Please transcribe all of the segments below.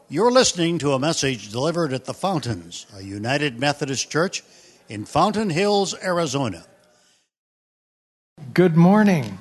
You're listening to a message delivered at the Fountains, a United Methodist Church in Fountain Hills, Arizona. Good morning.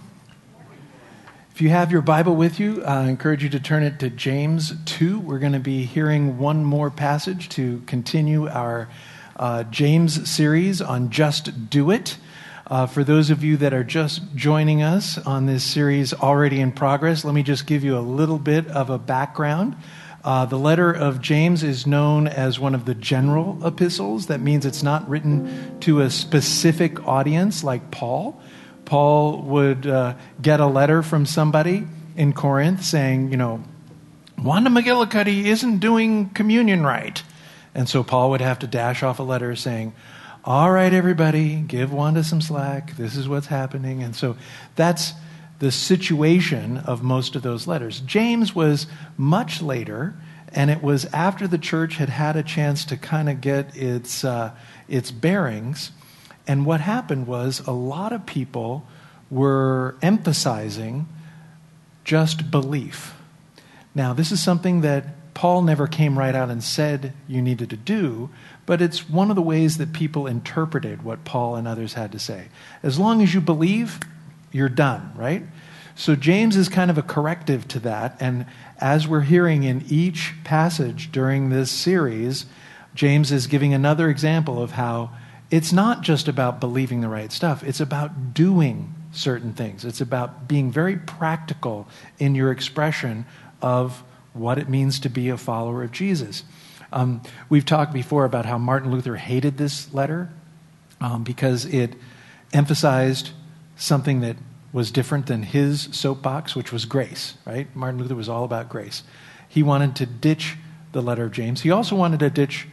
If you have your Bible with you, I encourage you to turn it to James 2. We're going to be hearing one more passage to continue our James series on Just Do It. For those of you that are just joining us on this series already in progress, let me just give you a little bit of a background. The letter of James is known as one of the general epistles. That means it's not written to a specific audience like Paul. Paul would get a letter from somebody in Corinth saying, Wanda McGillicuddy isn't doing communion right. And so Paul would have to dash off a letter saying, all right, everybody, give Wanda some slack. This is what's happening. And so that's the situation of most of those letters. James was much later, and it was after the church had had a chance to kind of get its bearings. And what happened was a lot of people were emphasizing just belief. Now, this is something that Paul never came right out and said you needed to do, but it's one of the ways that people interpreted what Paul and others had to say. As long as you believe, you're done, right? So James is kind of a corrective to that, and as we're hearing in each passage during this series, James is giving another example of how it's not just about believing the right stuff, it's about doing certain things. It's about being very practical in your expression of what it means to be a follower of Jesus. We've talked before about how Martin Luther hated this letter because it emphasized something that was different than his soapbox, which was grace, right? Martin Luther was all about grace. He wanted to ditch the letter of James. He also wanted to ditch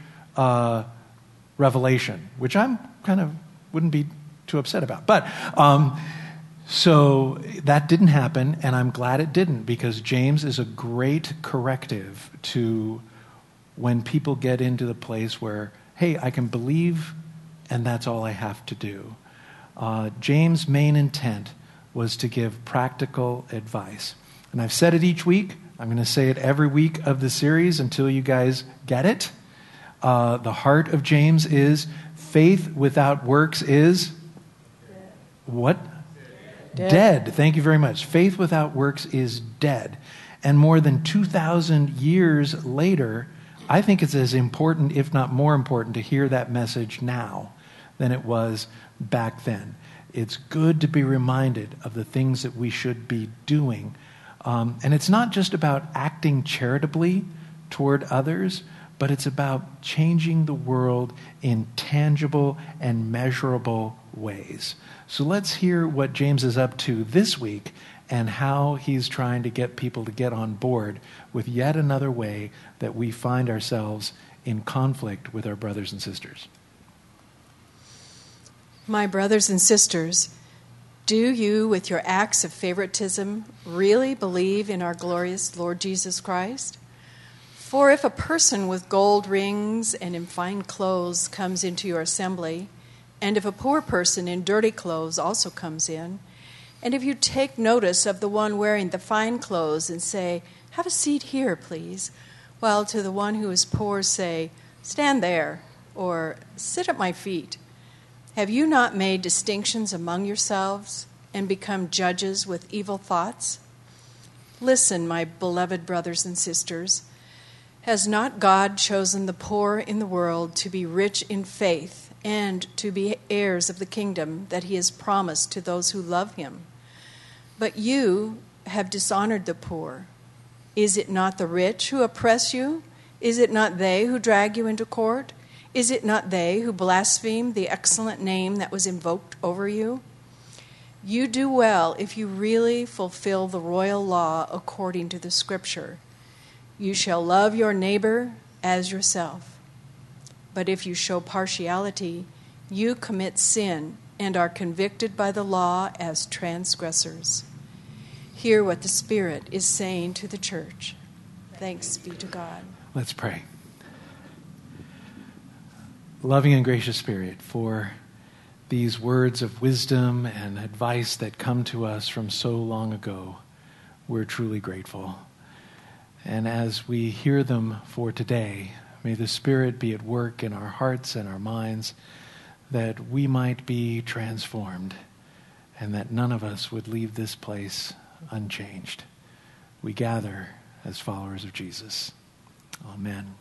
Revelation, which I'm kind of wouldn't be too upset about. But so that didn't happen, and I'm glad it didn't, because James is a great corrective to when people get into the place where, hey, I can believe, and that's all I have to do. James' main intent was to give practical advice. And I've said it each week. I'm going to say it every week of the series until you guys get it. The heart of James is faith without works is what? Dead. Thank you very much. Faith without works is dead. And more than 2,000 years later, I think it's as important, if not more important, to hear that message now than it was back then. It's good to be reminded of the things that we should be doing. And it's not just about acting charitably toward others, but it's about changing the world in tangible and measurable ways. So let's hear what James is up to this week and how he's trying to get people to get on board with yet another way that we find ourselves in conflict with our brothers and sisters. My brothers and sisters, do you, with your acts of favoritism, really believe in our glorious Lord Jesus Christ? For if a person with gold rings and in fine clothes comes into your assembly, and if a poor person in dirty clothes also comes in, and if you take notice of the one wearing the fine clothes and say, have a seat here, please, while to the one who is poor say, stand there, or sit at my feet, have you not made distinctions among yourselves and become judges with evil thoughts? Listen, my beloved brothers and sisters, has not God chosen the poor in the world to be rich in faith and to be heirs of the kingdom that he has promised to those who love him? But you have dishonored the poor. Is it not the rich who oppress you? Is it not they who drag you into court? Is it not they who blaspheme the excellent name that was invoked over you? You do well if you really fulfill the royal law according to the Scripture. You shall love your neighbor as yourself. But if you show partiality, you commit sin and are convicted by the law as transgressors. Hear what the Spirit is saying to the church. Thanks be to God. Let's pray. Loving and gracious Spirit, for these words of wisdom and advice that come to us from so long ago, we're truly grateful. And as we hear them for today, may the Spirit be at work in our hearts and our minds, that we might be transformed and that none of us would leave this place unchanged. We gather as followers of Jesus. Amen.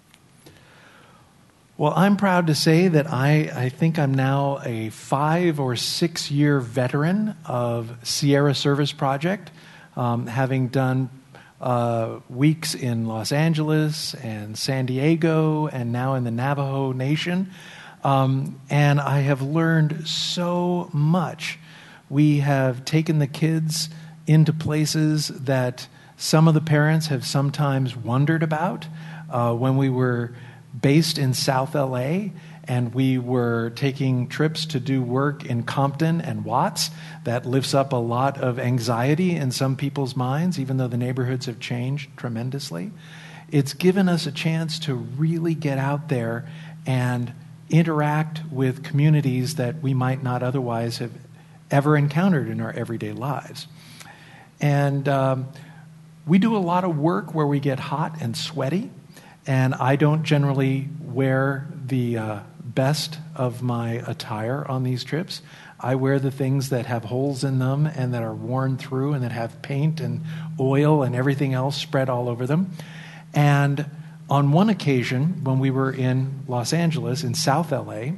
Well, I'm proud to say that I think I'm now a 5 or 6 year veteran of Sierra Service Project, having done weeks in Los Angeles and San Diego and now in the Navajo Nation. And I have learned so much. We have taken the kids into places that some of the parents have sometimes wondered about. When we were based in South LA and we were taking trips to do work in Compton and Watts, that lifts up a lot of anxiety in some people's minds, even though the neighborhoods have changed tremendously. It's given us a chance to really get out there and interact with communities that we might not otherwise have ever encountered in our everyday lives. And we do a lot of work where we get hot and sweaty, and I don't generally wear the best of my attire on these trips. I wear the things that have holes in them and that are worn through and that have paint and oil and everything else spread all over them. And on one occasion, when we were in Los Angeles, in South LA,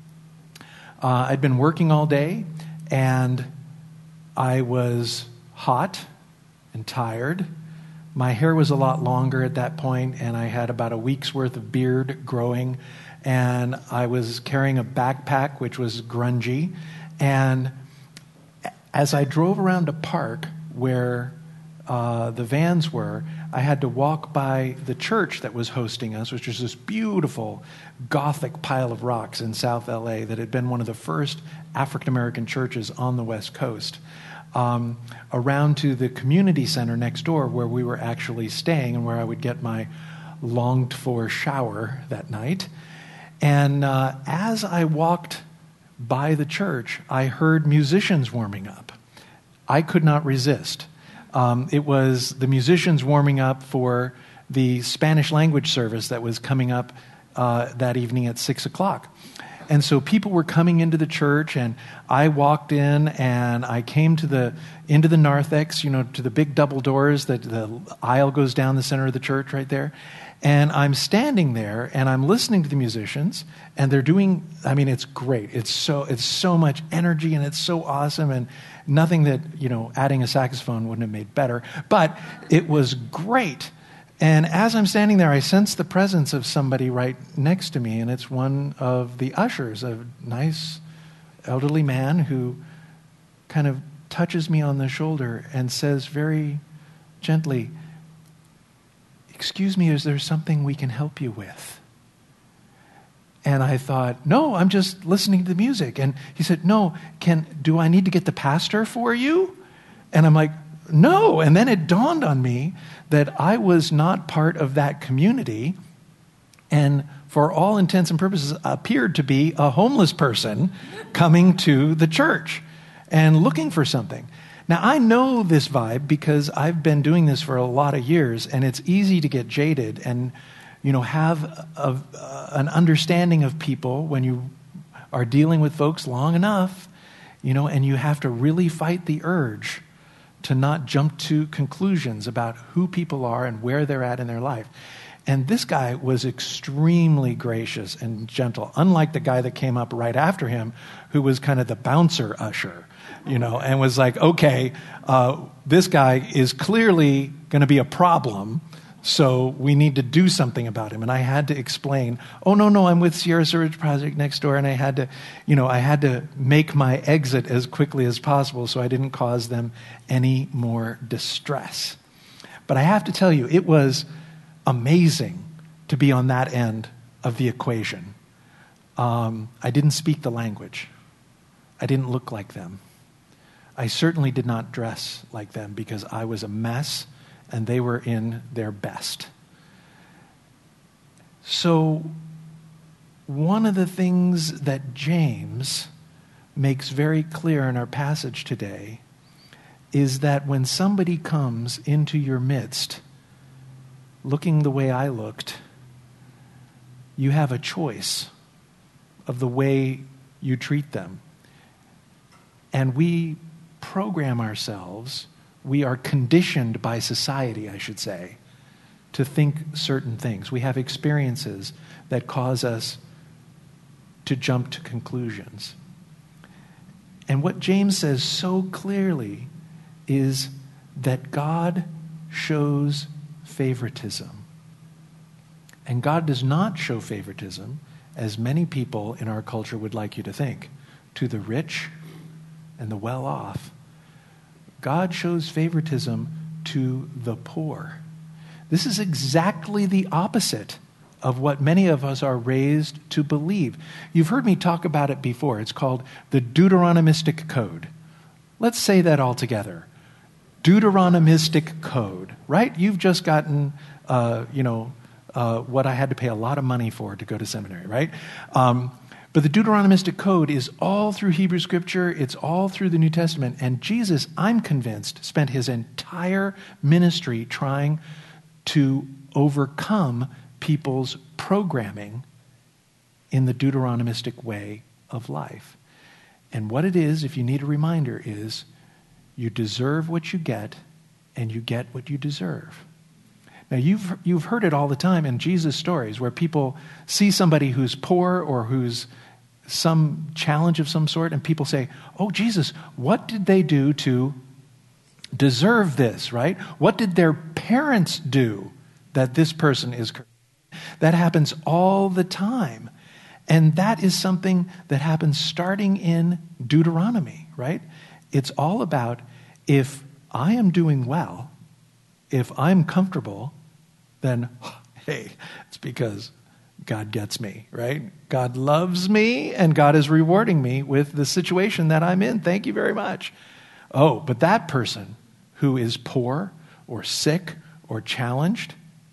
I'd been working all day, and I was hot and tired. My hair was a lot longer at that point, and I had about a week's worth of beard growing, and I was carrying a backpack, which was grungy. And as I drove around a park where the vans were, I had to walk by the church that was hosting us, which was this beautiful Gothic pile of rocks in South LA that had been one of the first African-American churches on the West Coast, around to the community center next door where we were actually staying and where I would get my longed-for shower that night. And as I walked by the church, I heard musicians warming up. I could not resist. It was the musicians warming up for the Spanish language service that was coming up that evening at 6 o'clock. And so people were coming into the church, and I walked in, and I came into the narthex, to the big double doors that the aisle goes down the center of the church right there. And I'm standing there, and I'm listening to the musicians, and they're doing, it's great. It's so much energy, and it's so awesome, and nothing that, adding a saxophone wouldn't have made better. But it was great. And as I'm standing there, I sense the presence of somebody right next to me, and it's one of the ushers, a nice elderly man who kind of touches me on the shoulder and says very gently, "Excuse me, is there something we can help you with?" And I thought, "No, I'm just listening to the music." And he said, "No, do I need to get the pastor for you?" And I'm like, "No." And then it dawned on me that I was not part of that community, and for all intents and purposes appeared to be a homeless person coming to the church and looking for something. Now, I know this vibe because I've been doing this for a lot of years, and it's easy to get jaded and, have an understanding of people when you are dealing with folks long enough, and you have to really fight the urge to not jump to conclusions about who people are and where they're at in their life. And this guy was extremely gracious and gentle, unlike the guy that came up right after him, who was kind of the bouncer usher, and was like, okay, this guy is clearly going to be a problem, so we need to do something about him. And I had to explain, "Oh, no, I'm with Sierra Service Project next door," and I had to make my exit as quickly as possible so I didn't cause them any more distress. But I have to tell you, it was amazing to be on that end of the equation. I didn't speak the language. I didn't look like them. I certainly did not dress like them because I was a mess and they were in their best. So one of the things that James makes very clear in our passage today is that when somebody comes into your midst looking the way I looked, you have a choice of the way you treat them. And we program ourselves, we are conditioned by society, I should say, to think certain things. We have experiences that cause us to jump to conclusions. And what James says so clearly is that God shows favoritism. And God does not show favoritism, as many people in our culture would like you to think, to the rich and the well-off. God shows favoritism to the poor. This is exactly the opposite of what many of us are raised to believe. You've heard me talk about it before. It's called the Deuteronomistic Code. Let's say that all together. Deuteronomistic Code, right? You've just gotten, what I had to pay a lot of money for to go to seminary, right? But the Deuteronomistic Code is all through Hebrew Scripture. It's all through the New Testament. And Jesus, I'm convinced, spent his entire ministry trying to overcome people's programming in the Deuteronomistic way of life. And what it is, if you need a reminder, is you deserve what you get, and you get what you deserve. Now, you've heard it all the time in Jesus' stories where people see somebody who's poor or who's some challenge of some sort, and people say, "Oh, Jesus, what did they do to deserve this, right? What did their parents do that this person is cursed?" That happens all the time. And that is something that happens starting in Deuteronomy, right? It's all about, if I am doing well, if I'm comfortable, then, hey, it's because God gets me, right? God loves me, and God is rewarding me with the situation that I'm in. Thank you very much. Oh, but that person who is poor or sick or challenged,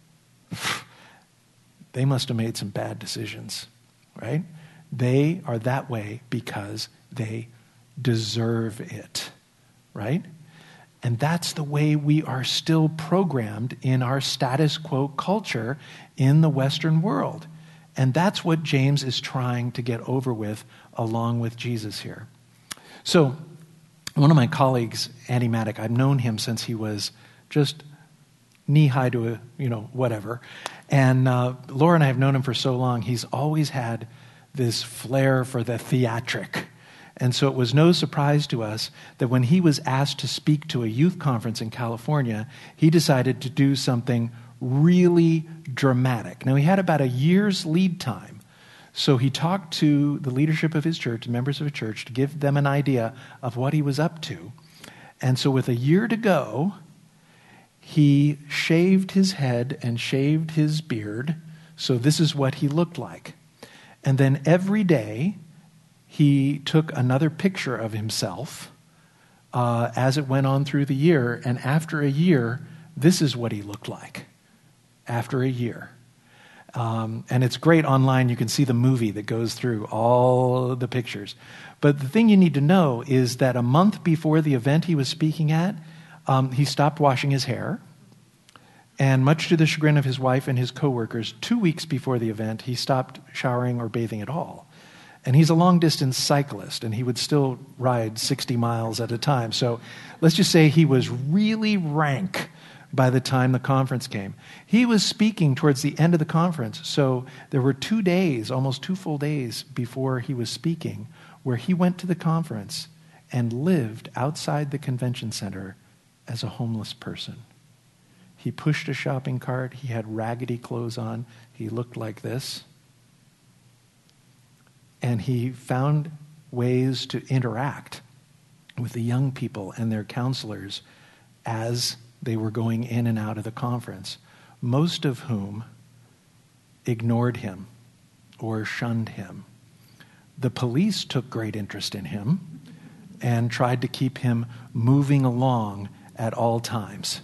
they must have made some bad decisions, right? They are that way because they deserve it, right? And that's the way we are still programmed in our status quo culture in the Western world. And that's what James is trying to get over with along with Jesus here. So one of my colleagues, Andy Maddock, I've known him since he was just knee-high to whatever. And Laura and I have known him for so long. He's always had this flair for the theatric. And so it was no surprise to us that when he was asked to speak to a youth conference in California, he decided to do something really dramatic. Now, he had about a year's lead time. So he talked to the leadership of his church, members of a church, to give them an idea of what he was up to. And so with a year to go, he shaved his head and shaved his beard. So this is what he looked like. And then every day, he took another picture of himself as it went on through the year. And after a year, this is what he looked like after a year. And it's great online. You can see the movie that goes through all the pictures. But the thing you need to know is that a month before the event he was speaking at, he stopped washing his hair. And much to the chagrin of his wife and his coworkers, 2 weeks before the event, he stopped showering or bathing at all. And he's a long-distance cyclist, and he would still ride 60 miles at a time. So let's just say he was really rank by the time the conference came. He was speaking towards the end of the conference, so there were 2 days, almost 2 full days before he was speaking, where he went to the conference and lived outside the convention center as a homeless person. He pushed a shopping cart. He had raggedy clothes on. He looked like this. And he found ways to interact with the young people and their counselors as they were going in and out of the conference, most of whom ignored him or shunned him. The police took great interest in him and tried to keep him moving along at all times.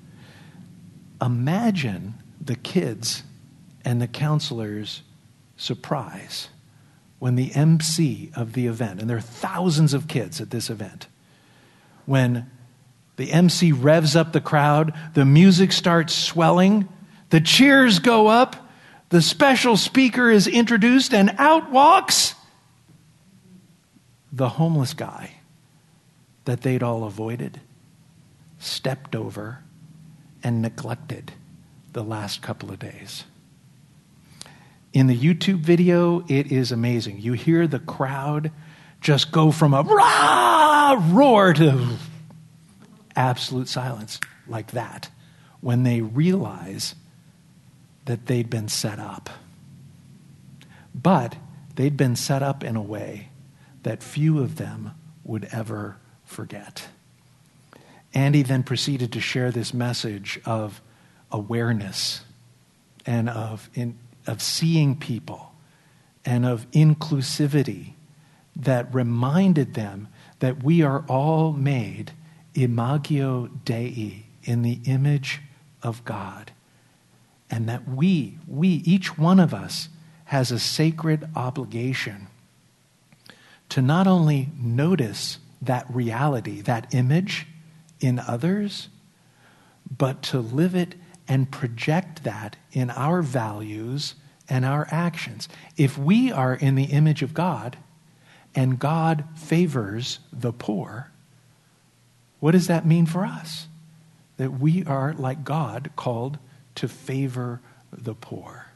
Imagine the kids and the counselors' surprise when the MC of the event, and there are thousands of kids at this event, when the MC revs up the crowd, the music starts swelling, The cheers go up. The special speaker is introduced, and out walks the homeless guy that they'd all avoided, stepped over, and neglected the last couple of days. In the YouTube video, it is amazing. You hear the crowd just go from a rah roar to absolute silence like that when they realize that they'd been set up. But they'd been set up in a way that few of them would ever forget. Andy then proceeded to share this message of awareness and of seeing people and of inclusivity that reminded them that we are all made imago Dei, in the image of God. And that we, each one of us, has a sacred obligation to not only notice that reality, that image in others, but to live it and project that in our values and our actions. If we are in the image of God and God favors the poor, what does that mean for us? That we are, like God, called to favor the poor.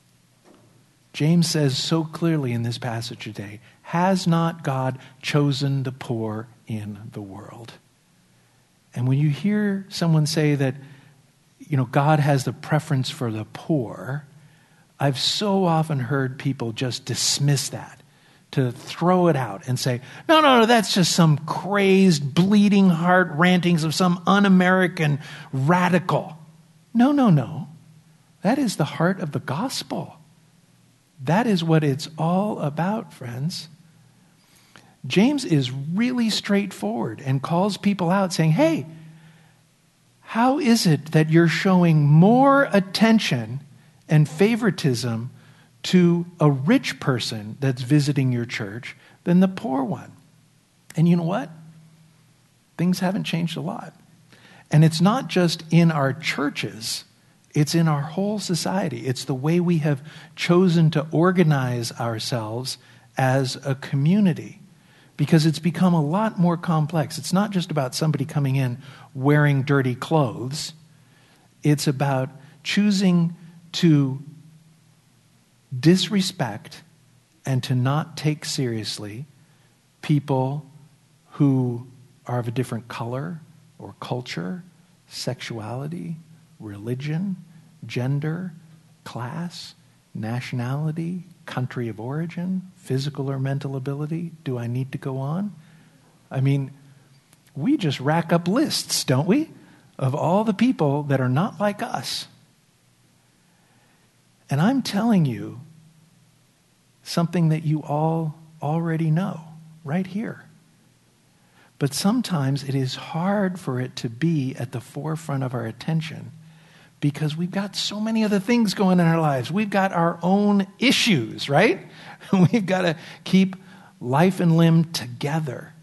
James says so clearly in this passage today, has not God chosen the poor in the world? And when you hear someone say that, God has the preference for the poor, I've so often heard people just dismiss that, to throw it out and say, no, that's just some crazed, bleeding heart rantings of some un-American radical. No. That is the heart of the gospel. That is what it's all about, friends. James is really straightforward and calls people out saying, hey, how is it that you're showing more attention and favoritism to a rich person that's visiting your church than the poor one? And you know what? Things haven't changed a lot. And it's not just in our churches, it's in our whole society. It's the way we have chosen to organize ourselves as a community, because it's become a lot more complex. It's not just about somebody coming in wearing dirty clothes. It's about choosing to disrespect and to not take seriously people who are of a different color or culture, sexuality, religion, gender, class, nationality, country of origin, physical or mental ability. Do I need to go on? I mean, we just rack up lists, don't we, of all the people that are not like us. And I'm telling you something that you all already know right here. But sometimes it is hard for it to be at the forefront of our attention because we've got so many other things going in our lives. We've got our own issues, right? We've got to keep life and limb together.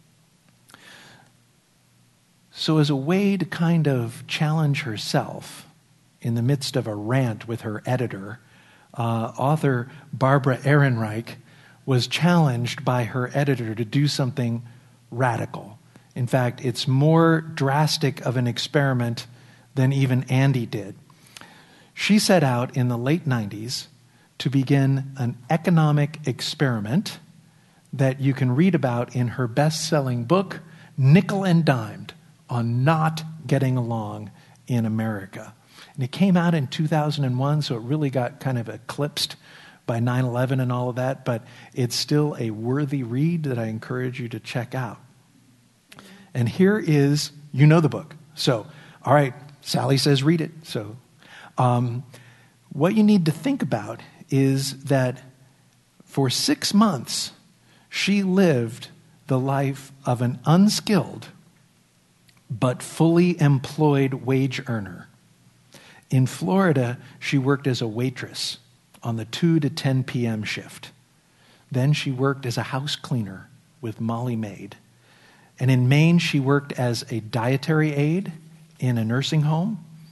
So as a way to kind of challenge herself in the midst of a rant with her editor, author Barbara Ehrenreich was challenged by her editor to do something radical. In fact, it's more drastic of an experiment than even Andy did. She set out in the late 90s to begin an economic experiment that you can read about in her best-selling book, Nickel and Dimed, on not getting along in America. And it came out in 2001, so it really got kind of eclipsed by 9/11 and all of that, but it's still a worthy read that I encourage you to check out. And here is, you know the book. So, all right, Sally says read it. So what you need to think about is that for 6 months, she lived the life of an unskilled but fully employed wage earner. In Florida, she worked as a waitress on the 2 to 10 p.m. shift. Then she worked as a house cleaner with Molly Maid. And in Maine, she worked as a dietary aide in a nursing home.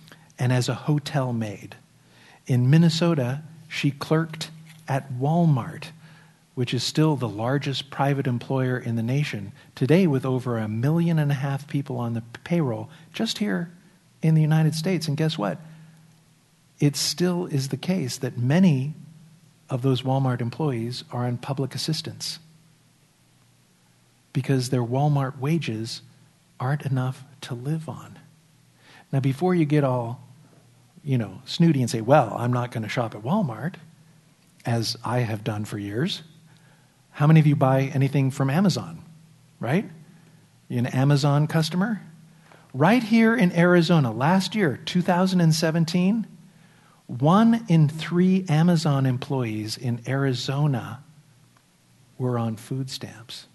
and as a hotel maid. In Minnesota, she clerked at Walmart, which is still the largest private employer in the nation, today with over 1.5 million people on the payroll just here in the United States. And guess what? It still is the case that many of those Walmart employees are on public assistance because their Walmart wages aren't enough to live on. Now, before you get all, snooty and say, well, I'm not going to shop at Walmart, as I have done for years. How many of you buy anything from Amazon, right? You an Amazon customer? Right here in Arizona, last year, 2017, 1 in 3 Amazon employees in Arizona were on food stamps.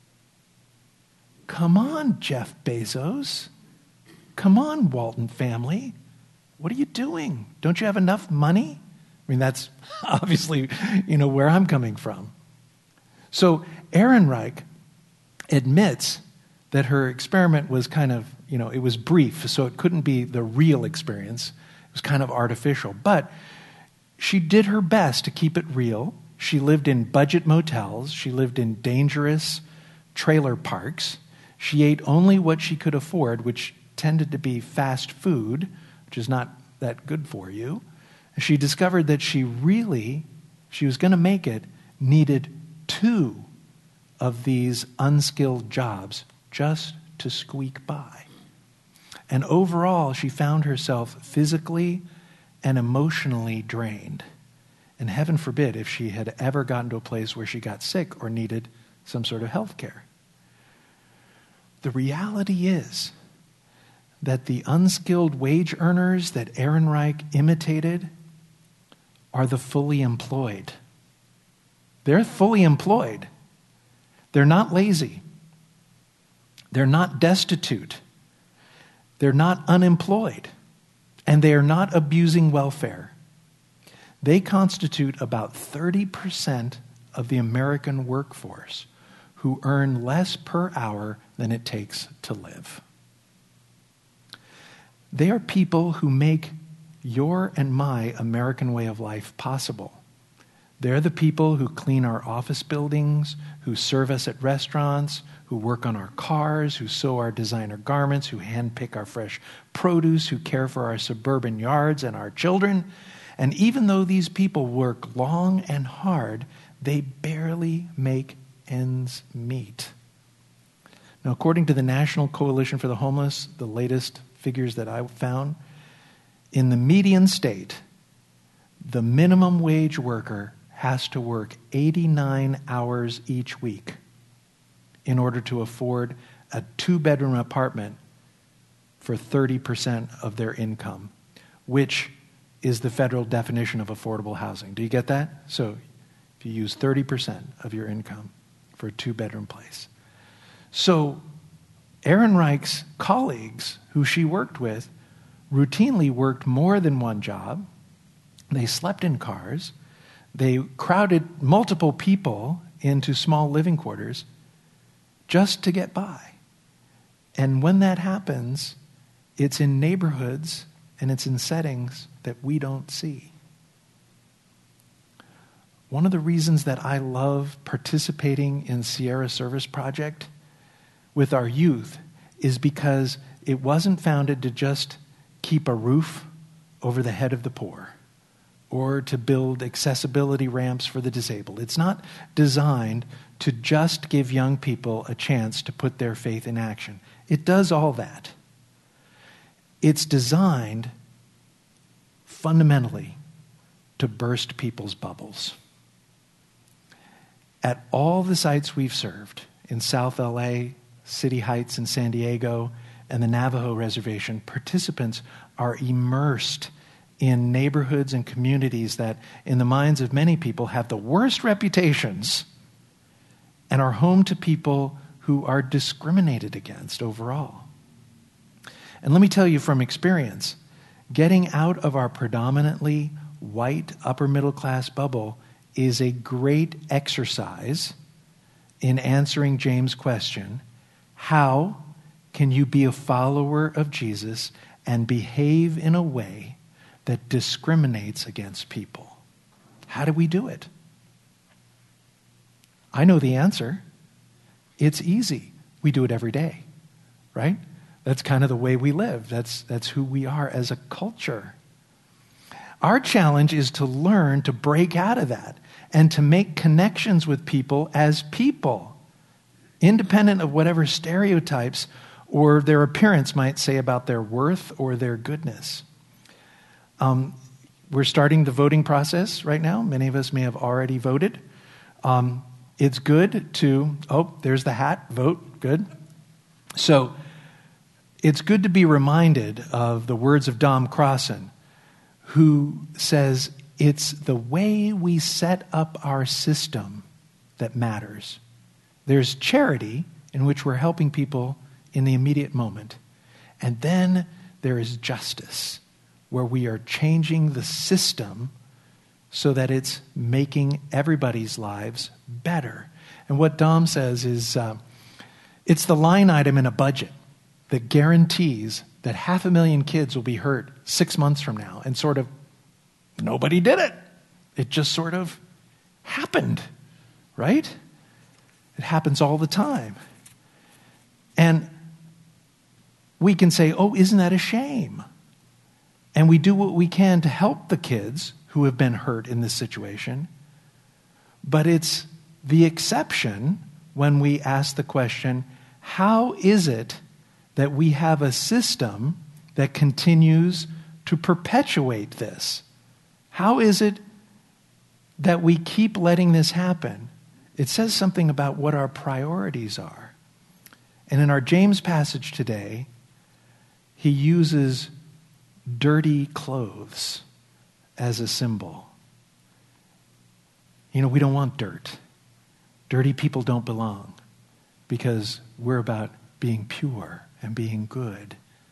Come on, Jeff Bezos. Come on, Walton family. What are you doing? Don't you have enough money? I mean, that's obviously, where I'm coming from. So Ehrenreich admits that her experiment was kind of, it was brief, so it couldn't be the real experience. It was kind of artificial. But she did her best to keep it real. She lived in budget motels. She lived in dangerous trailer parks. She ate only what she could afford, which tended to be fast food, which is not that good for you. She discovered that she was going to make it, needed 2 of these unskilled jobs just to squeak by. And overall, she found herself physically and emotionally drained. And heaven forbid if she had ever gotten to a place where she got sick or needed some sort of health care. The reality is that the unskilled wage earners that Ehrenreich imitated are the fully employed. They're fully employed. They're not lazy. They're not destitute. They're not unemployed. And they are not abusing welfare. They constitute about 30% of the American workforce who earn less per hour than it takes to live. They are people who make your and my American way of life possible. They're the people who clean our office buildings, who serve us at restaurants, who work on our cars, who sew our designer garments, who handpick our fresh produce, who care for our suburban yards and our children. And even though these people work long and hard, they barely make ends meet. Now, according to the National Coalition for the Homeless, the latest figures that I found, in the median state, the minimum wage worker has to work 89 hours each week in order to afford a 2-bedroom apartment for 30% of their income, which is the federal definition of affordable housing. Do you get that? So if you use 30% of your income for a 2-bedroom place. So Ehrenreich's colleagues who she worked with routinely worked more than one job. They slept in cars. They crowded multiple people into small living quarters just to get by. And when that happens, it's in neighborhoods and it's in settings that we don't see. One of the reasons that I love participating in Sierra Service Project with our youth is because it wasn't founded to just keep a roof over the head of the poor or to build accessibility ramps for the disabled. It's not designed to just give young people a chance to put their faith in action. It does all that. It's designed fundamentally to burst people's bubbles. At all the sites we've served in South LA, City Heights in San Diego, and the Navajo Reservation, participants are immersed in neighborhoods and communities that, in the minds of many people, have the worst reputations and are home to people who are discriminated against overall. And let me tell you from experience, getting out of our predominantly white upper middle class bubble is a great exercise in answering James' question, how can you be a follower of Jesus and behave in a way that discriminates against people. How do we do it? I know the answer. It's easy. We do it every day, right? That's kind of the way we live. That's who we are as a culture. Our challenge is to learn to break out of that and to make connections with people as people, independent of whatever stereotypes or their appearance might say about their worth or their goodness. We're starting the voting process right now. Many of us may have already voted. It's good to, there's the hat, vote, good. So it's good to be reminded of the words of Dom Crossan, who says it's the way we set up our system that matters. There's charity, in which we're helping people in the immediate moment. And then there is justice, where we are changing the system so that it's making everybody's lives better. And what Dom says is, it's the line item in a budget that guarantees that 500,000 kids will be hurt 6 months from now. And sort of, nobody did it. It just sort of happened, right? It happens all the time. And we can say, isn't that a shame? And we do what we can to help the kids who have been hurt in this situation. But it's the exception when we ask the question, how is it that we have a system that continues to perpetuate this? How is it that we keep letting this happen? It says something about what our priorities are. And in our James passage today, he uses dirty clothes as a symbol. We don't want dirt. Dirty people don't belong, because we're about being pure and being good.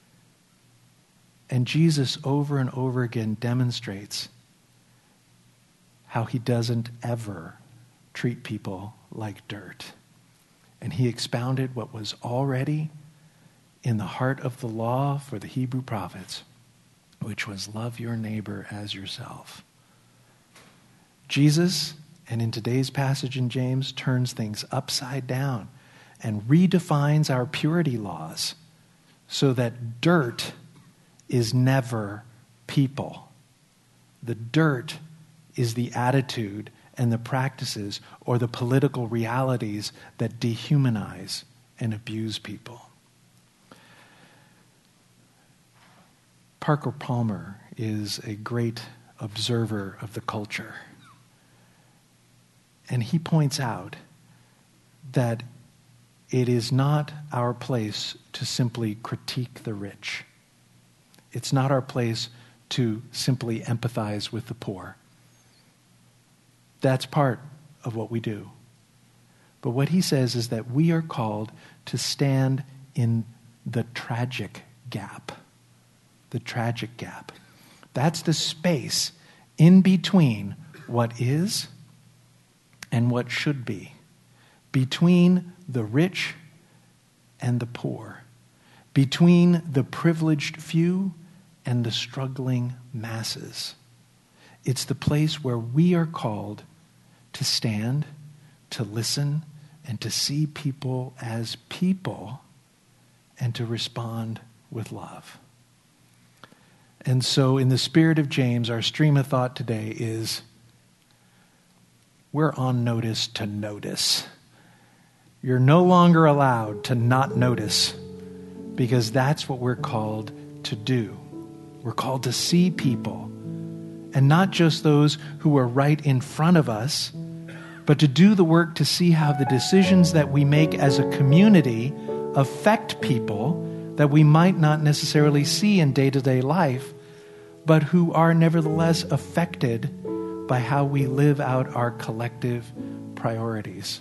And Jesus over and over again demonstrates how he doesn't ever treat people like dirt. And he expounded what was already in the heart of the law for the Hebrew prophets, which was love your neighbor as yourself. Jesus, and in today's passage in James, turns things upside down and redefines our purity laws so that dirt is never people. The dirt is the attitude and the practices or the political realities that dehumanize and abuse people. Parker Palmer is a great observer of the culture. And he points out that it is not our place to simply critique the rich. It's not our place to simply empathize with the poor. That's part of what we do. But what he says is that we are called to stand in the tragic gap. The tragic gap. That's the space in between what is and what should be. Between the rich and the poor. Between the privileged few and the struggling masses. It's the place where we are called to stand, to listen, and to see people as people, and to respond with love. And so in the spirit of James, our stream of thought today is, we're on notice to notice. You're no longer allowed to not notice, because that's what we're called to do. We're called to see people, and not just those who are right in front of us, but to do the work to see how the decisions that we make as a community affect people that we might not necessarily see in day-to-day life, but who are nevertheless affected by how we live out our collective priorities.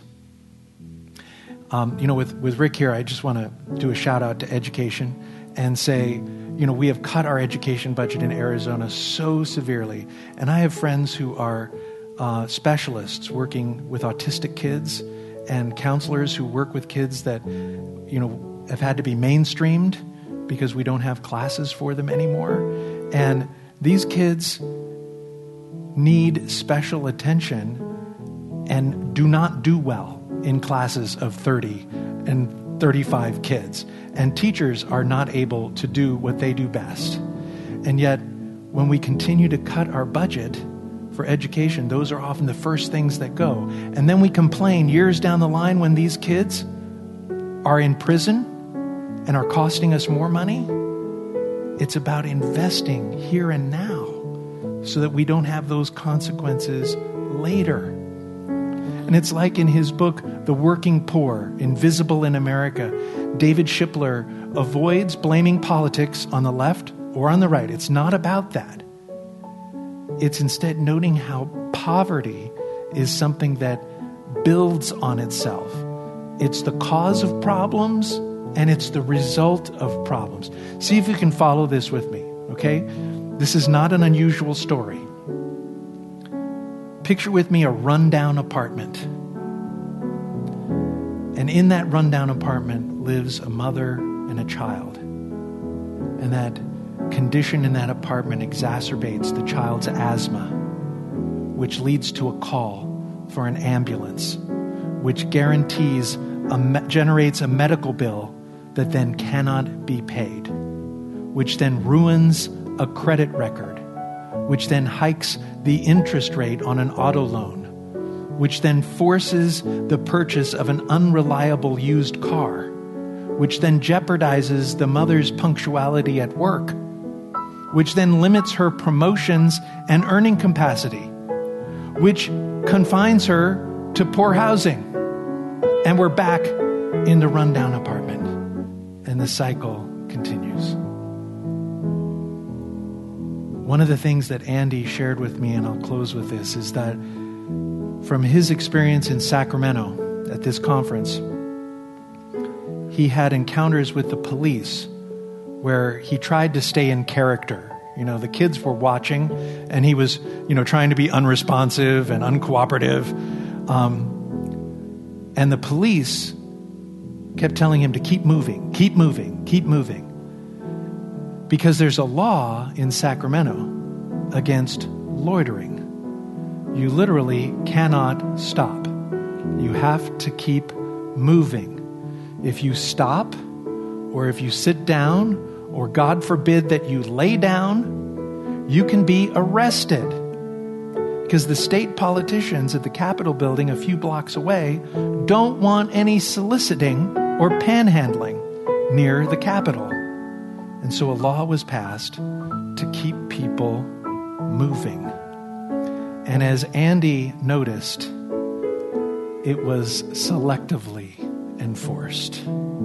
With Rick here, I just want to do a shout out to education and say, we have cut our education budget in Arizona so severely. And I have friends who are specialists working with autistic kids and counselors who work with kids that, have had to be mainstreamed because we don't have classes for them anymore. And these kids need special attention and do not do well in classes of 30 and 35 kids. And teachers are not able to do what they do best. And yet, when we continue to cut our budget for education, those are often the first things that go. And then we complain years down the line when these kids are in prison and are costing us more money. It's about investing here and now so that we don't have those consequences later. And it's like in his book, The Working Poor, Invisible in America, David Shipler avoids blaming politics on the left or on the right. It's not about that. It's instead noting how poverty is something that builds on itself. It's the cause of problems, and it's the result of problems. See if you can follow this with me, okay? This is not an unusual story. Picture with me a rundown apartment. And in that rundown apartment lives a mother and a child. And that condition in that apartment exacerbates the child's asthma, which leads to a call for an ambulance, which generates a medical bill that then cannot be paid, which then ruins a credit record, which then hikes the interest rate on an auto loan, which then forces the purchase of an unreliable used car, which then jeopardizes the mother's punctuality at work, which then limits her promotions and earning capacity, which confines her to poor housing. And we're back in the rundown apartment. And the cycle continues. One of the things that Andy shared with me, and I'll close with this, is that from his experience in Sacramento at this conference, he had encounters with the police where he tried to stay in character. You know, the kids were watching, and he was, trying to be unresponsive and uncooperative. And the police kept telling him to keep moving, keep moving, keep moving. Because there's a law in Sacramento against loitering. You literally cannot stop. You have to keep moving. If you stop, or if you sit down, or God forbid that you lay down, you can be arrested. Because the state politicians at the Capitol building a few blocks away don't want any soliciting or panhandling near the Capitol. And so a law was passed to keep people moving. And as Andy noticed, it was selectively enforced.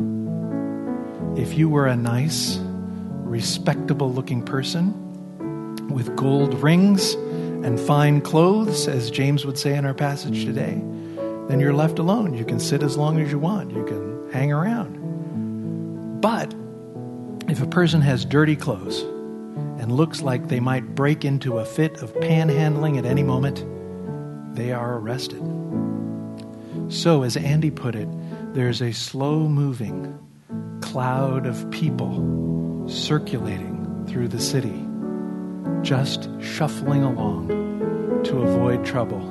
If you were a nice, respectable-looking person with gold rings and fine clothes, as James would say in our passage today, then you're left alone. You can sit as long as you want. You can hang around. But if a person has dirty clothes and looks like they might break into a fit of panhandling at any moment, they are arrested. So, as Andy put it, there's a slow-moving cloud of people circulating through the city, just shuffling along to avoid trouble.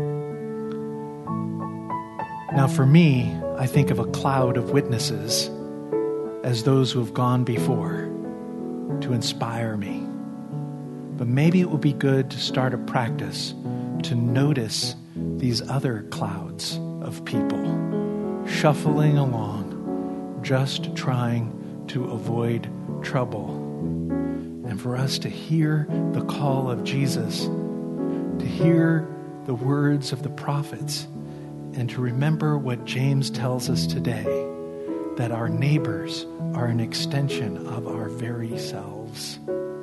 Now, for me, I think of a cloud of witnesses as those who have gone before to inspire me. But maybe it would be good to start a practice to notice these other clouds of people shuffling along, just trying to avoid trouble. And for us to hear the call of Jesus, to hear the words of the prophets, and to remember what James tells us today, that our neighbors are an extension of our very selves.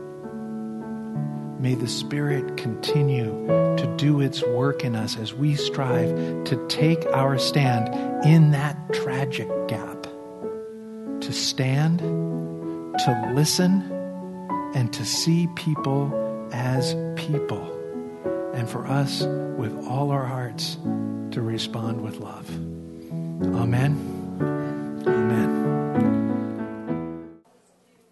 May the Spirit continue to do its work in us as we strive to take our stand in that tragic gap, to stand, to listen, and to see people as people, and for us, with all our hearts, to respond with love. Amen. Amen.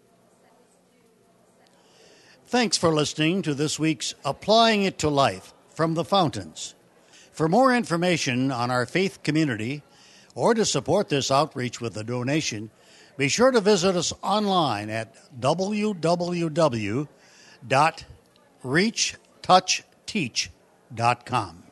Thanks for listening to this week's Applying It to Life from the Fountains. For more information on our faith community or to support this outreach with a donation, be sure to visit us online at www.reachtouchteach.com.